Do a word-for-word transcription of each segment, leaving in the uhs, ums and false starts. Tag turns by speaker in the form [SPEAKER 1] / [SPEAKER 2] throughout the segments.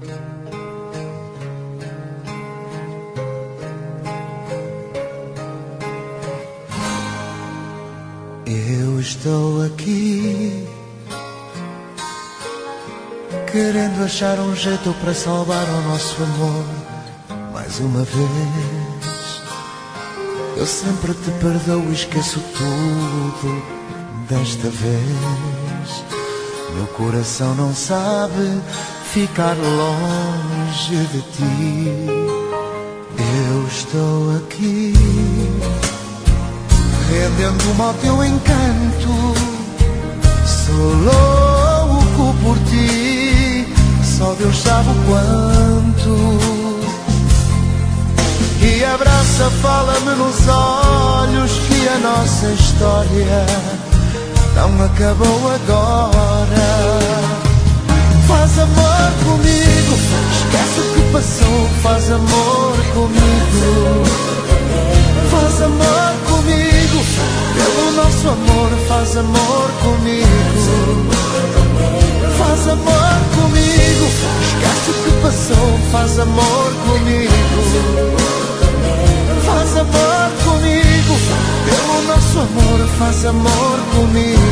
[SPEAKER 1] Eu estou aqui, querendo achar um jeito para salvar o nosso amor. Mais uma vez, eu sempre te perdoo e esqueço tudo. Desta vez, meu coração não sabe ficar longe de ti. Eu estou aqui, rendendo-me ao teu encanto. Sou louco por ti, só Deus sabe o quanto. E abraça, fala-me nos olhos que a nossa história não acabou agora. Faz amor comigo, esquece o que passou. Faz amor comigo, faz amor comigo, pelo nosso amor. Faz amor comigo, faz amor comigo, esquece o que passou. Faz amor comigo, faz amor comigo, pelo nosso amor. Faz amor comigo.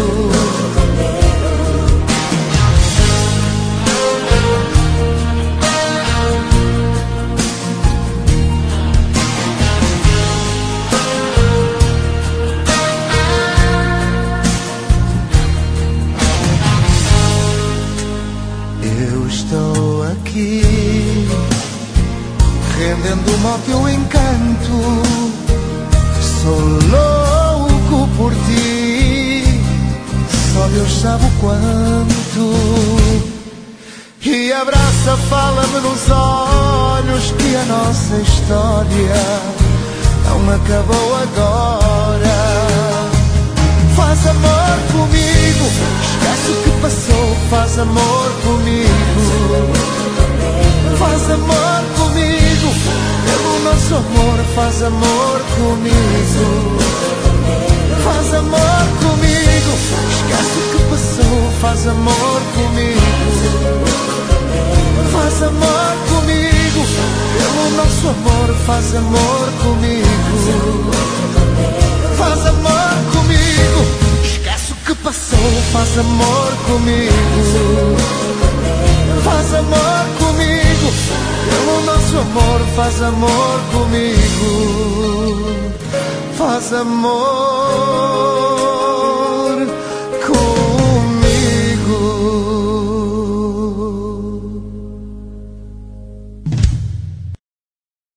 [SPEAKER 1] Eu estou aqui, rendendo-me ao teu encanto. Sou louco por ti, só Deus sabe o quanto. E abraça, fala-me nos olhos que a nossa história não acabou agora. Faz amor comigo, esquece o que passou. Faz amor comigo, faz amor comigo, pelo nosso amor. Faz amor comigo, faz amor comigo, esquece o que passou. Faz amor comigo, faz amor comigo, pelo nosso amor. Faz amor comigo, faz amor comigo, esquece o que passou. Faz amor comigo, faz amor comigo, pelo nosso amor. Faz amor comigo, faz amor.